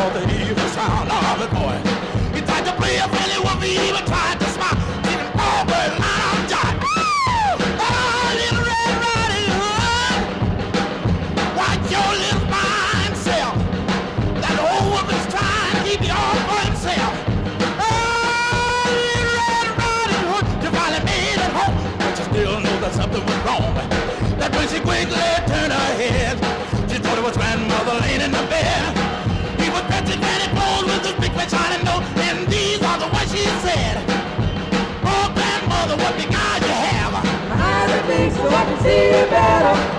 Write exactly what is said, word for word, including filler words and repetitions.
was the evil sound of his voice. He tried to play a friendly wolf, he even tried to smile. Didn't fall for his line of jive. Oh, little Red Riding Hood, watch your little fine self. That old wolf is trying to keep you all for himself. Oh, little Red Riding Hood, you finally made it home, but you still know that something was wrong. That when she quickly turned her head, she thought it was grandmother laying in the bed. He was touching granny clothes with his big red shining nose, and these are the words she said. Oh, grandmother, what big eyes you have. My eyes are big so I can see you better.